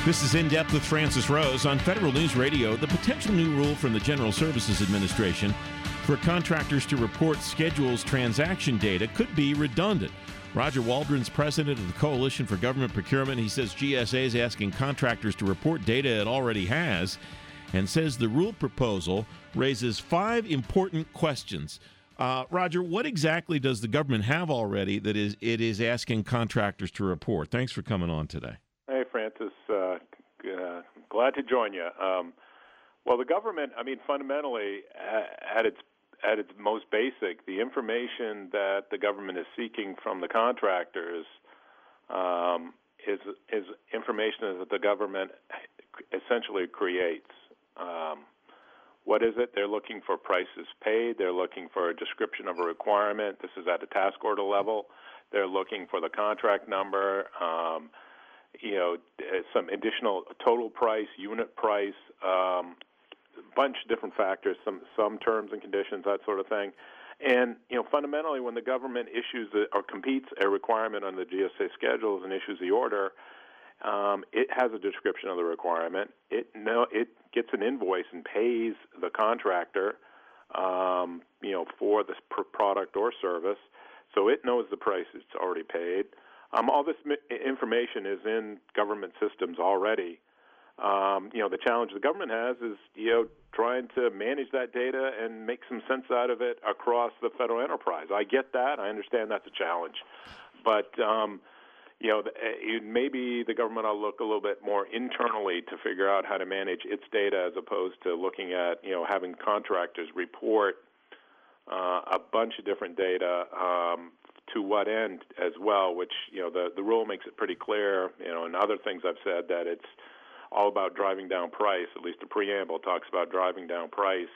This is In Depth with Francis Rose on Federal News Radio. The potential new rule from the General Services Administration for contractors to report schedules transaction data could be redundant. Roger Waldron's president of the Coalition for Government Procurement. He says GSA is asking contractors to report data it already has, and says the rule proposal raises 5 important questions. Roger, what exactly does the government have already that it is asking contractors to report? Thanks for coming on today. Hey, Francis. Glad to join you. Well, the government, fundamentally, at its most basic, the information that the government is seeking from the contractors is information that the government essentially creates. What is it? They're looking for prices paid. They're looking for a description of a requirement. This is at the task order level. They're looking for the contract number, some additional total price, unit price, a bunch of different factors, some terms and conditions, that sort of thing. And, fundamentally, when the government issues or competes a requirement on the GSA schedules and issues the order, it has a description of the requirement. It gets an invoice and pays the contractor, for this product or service, so it knows the price it's already paid. All this information is in government systems already. The challenge the government has is, trying to manage that data and make some sense out of it across the federal enterprise. I get that. I understand that's a challenge. But, maybe the government ought to look a little bit more internally to figure out how to manage its data as opposed to looking at, having contractors report a bunch of different data to what end as well, which, the rule makes it pretty clear, and other things I've said, that it's all about driving down price. At least the preamble talks about driving down price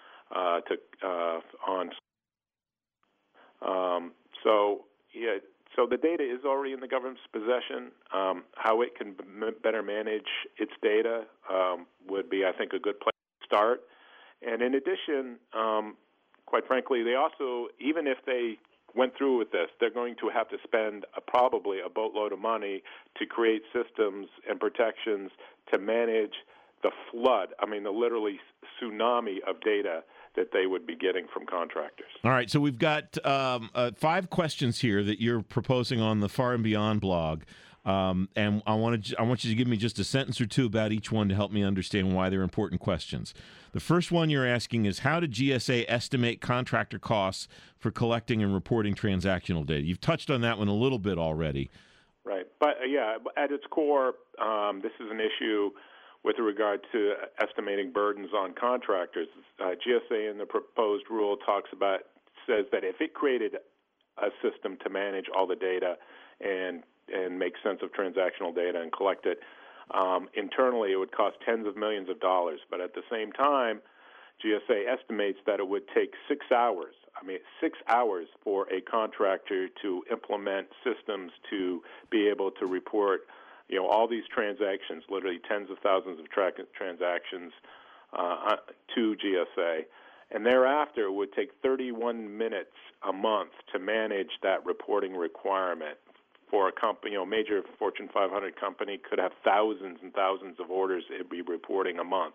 So the data is already in the government's possession. How it can better manage its data would be, I think, a good place to start. And in addition, quite frankly, they also, even if they went through with this, they're going to have to spend probably a boatload of money to create systems and protections to manage the flood, the literally tsunami of data that they would be getting from contractors. All right, so we've got 5 questions here that you're proposing on the Far and Beyond blog, and I want you to give me just a sentence or two about each one to help me understand why they're important questions. The first one you're asking is, how did GSA estimate contractor costs for collecting and reporting transactional data? You've touched on that one a little bit already. Right, but at its core, this is an issue with regard to estimating burdens on contractors. GSA in the proposed rule says that if it created a system to manage all the data and make sense of transactional data and collect it, internally it would cost tens of millions of dollars. But at the same time, GSA estimates that it would take 6 hours. 6 hours for a contractor to implement systems to be able to report all these transactions, literally tens of thousands of transactions to GSA. And thereafter, it would take 31 minutes a month to manage that reporting requirement. For a company, major Fortune 500 company could have thousands and thousands of orders it'd be reporting a month.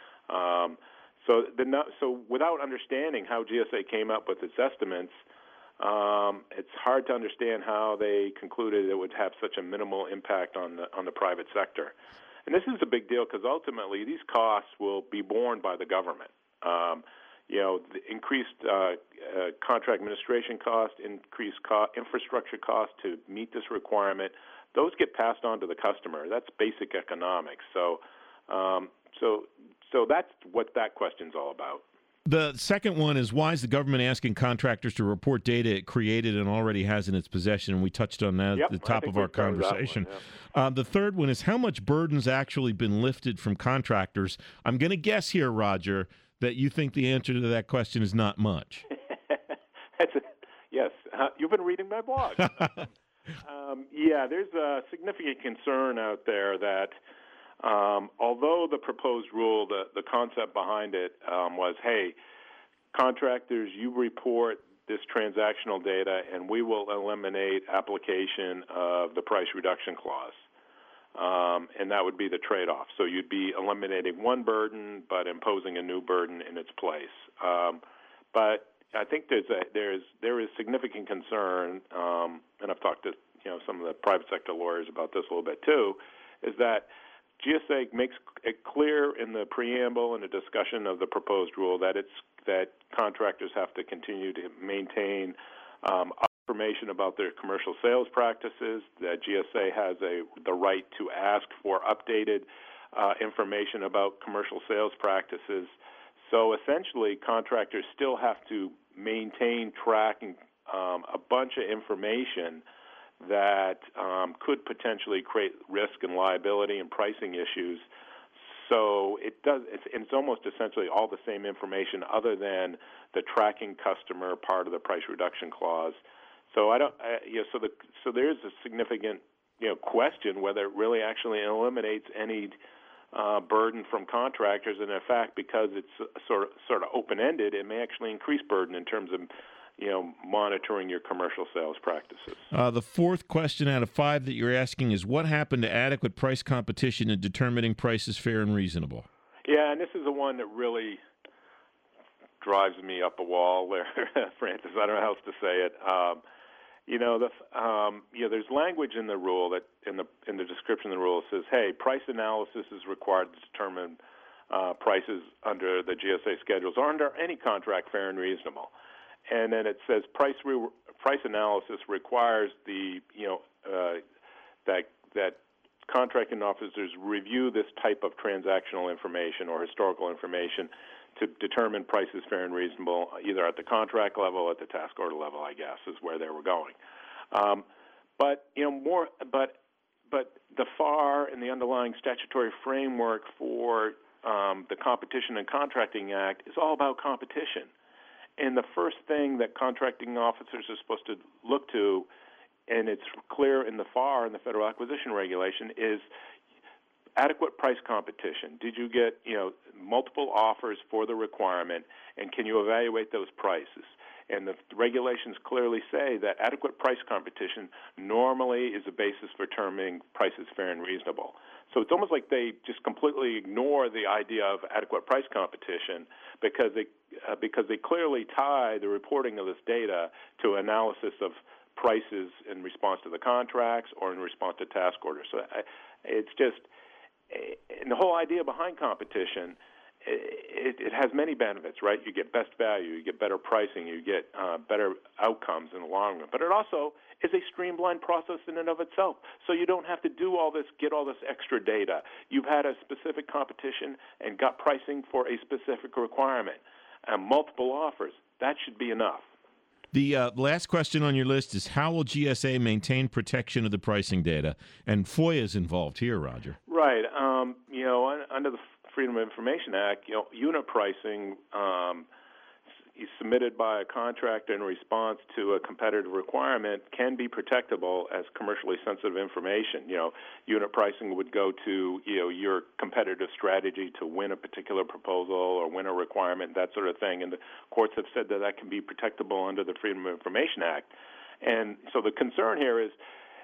So without understanding how GSA came up with its estimates, it's hard to understand how they concluded it would have such a minimal impact on the private sector. And this is a big deal because ultimately these costs will be borne by the government. The increased contract administration cost, increased infrastructure cost to meet this requirement, those get passed on to the customer. That's basic economics. So that's what that question's all about. The second one is, why is the government asking contractors to report data it created and already has in its possession? And we touched on that at the top of our conversation. The third one is, how much burden's actually been lifted from contractors? I'm going to guess here, Roger, that you think the answer to that question is not much. Yes. You've been reading my blog. There's a significant concern out there that although the proposed rule, the concept behind it was, hey, contractors, you report this transactional data and we will eliminate application of the price reduction clause. and that would be the trade-off. So you'd be eliminating one burden but imposing a new burden in its place. But I think there is significant concern, and I've talked to some of the private sector lawyers about this a little bit too, is that GSA makes it clear in the preamble and the discussion of the proposed rule that contractors have to continue to maintain information about their commercial sales practices, that GSA has the right to ask for updated information about commercial sales practices. So essentially, contractors still have to maintain tracking a bunch of information that could potentially create risk and liability and pricing issues. So it's almost essentially all the same information other than the tracking customer part of the price reduction clause. So so there is a significant question whether it really actually eliminates any burden from contractors, and in fact, because it's sort of open-ended, it may actually increase burden in terms of monitoring your commercial sales practices. The fourth question out of 5 that you're asking is, what happened to adequate price competition in determining prices fair and reasonable? Yeah, and this is the one that really drives me up a wall there, Francis. I don't know how else to say it. There's language in the rule that in the description of the rule says, hey, price analysis is required to determine prices under the GSA schedules or under any contract fair and reasonable. And then it says price analysis requires that contracting officers review this type of transactional information or historical information to determine prices fair and reasonable, either at the contract level or at the task order level, I guess, is where they were going. But the FAR and the underlying statutory framework for the Competition and Contracting Act is all about competition. And the first thing that contracting officers are supposed to look to, and it's clear in the FAR and the Federal Acquisition Regulation, is adequate price competition. Did you get multiple offers for the requirement, and can you evaluate those prices? And the regulations clearly say that adequate price competition normally is a basis for determining prices fair and reasonable. So it's almost like they just completely ignore the idea of adequate price competition because they clearly tie the reporting of this data to analysis of prices in response to the contracts or in response to task orders. So it's just, and the whole idea behind competition, it has many benefits, right? You get best value, you get better pricing, you get better outcomes in the long run. But it also is a streamlined process in and of itself. So you don't have to do all this, get all this extra data. You've had a specific competition and got pricing for a specific requirement and multiple offers. That should be enough. The last question on your list is, how will GSA maintain protection of the pricing data? And FOIA is involved here, Roger. Right. Under the Freedom of Information Act, unit pricing is submitted by a contractor in response to a competitive requirement can be protectable as commercially sensitive information. Unit pricing would go to your competitive strategy to win a particular proposal or win a requirement, that sort of thing. And the courts have said that can be protectable under the Freedom of Information Act. And so the concern here is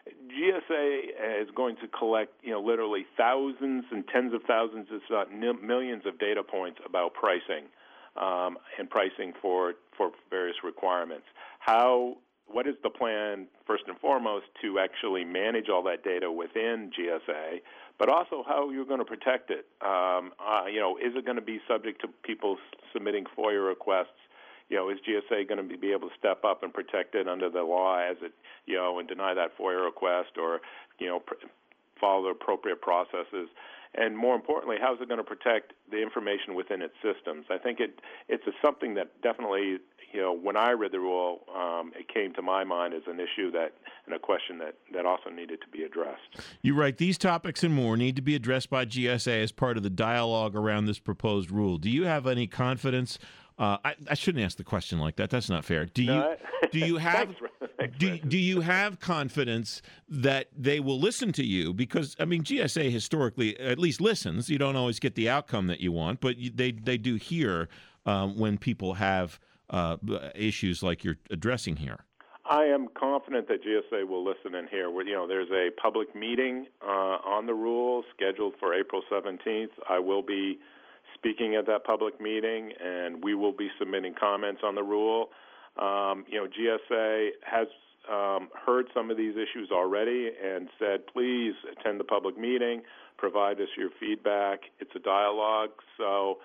GSA is going to collect, literally thousands and tens of thousands, if not millions of data points about pricing and pricing for various requirements. What is the plan, first and foremost, to actually manage all that data within GSA, but also how you're going to protect it? Is it going to be subject to people submitting FOIA requests? Is GSA going to be able to step up and protect it under the law as it, and deny that FOIA request or, follow the appropriate processes? And more importantly, how is it going to protect the information within its systems? I think it's something that definitely, when I read the rule, it came to my mind as an issue and a question that also needed to be addressed. You're right. These topics and more need to be addressed by GSA as part of the dialogue around this proposed rule. Do you have any confidence? I shouldn't ask the question like that. That's not fair. Do you have do you have confidence that they will listen to you? Because GSA historically at least listens. You don't always get the outcome that you want, but they do hear when people have issues like you're addressing here. I am confident that GSA will listen and hear. There's a public meeting on the rule scheduled for April 17th. I will be speaking at that public meeting, and we will be submitting comments on the rule. GSA has heard some of these issues already and said, please attend the public meeting, provide us your feedback. It's a dialogue. So,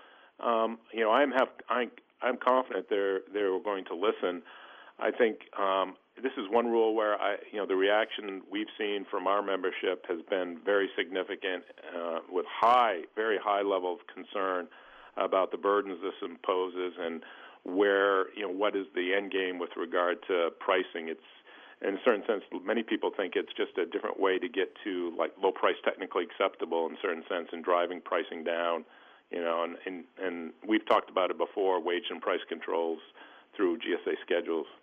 I'm confident they're going to listen. I think this is one rule where the reaction we've seen from our membership has been very significant, with very high level of concern about the burdens this imposes and where, what is the end game with regard to pricing. It's, in a certain sense, many people think it's just a different way to get to like low price technically acceptable in a certain sense and driving pricing down, and we've talked about it before, wage and price controls through GSA schedules.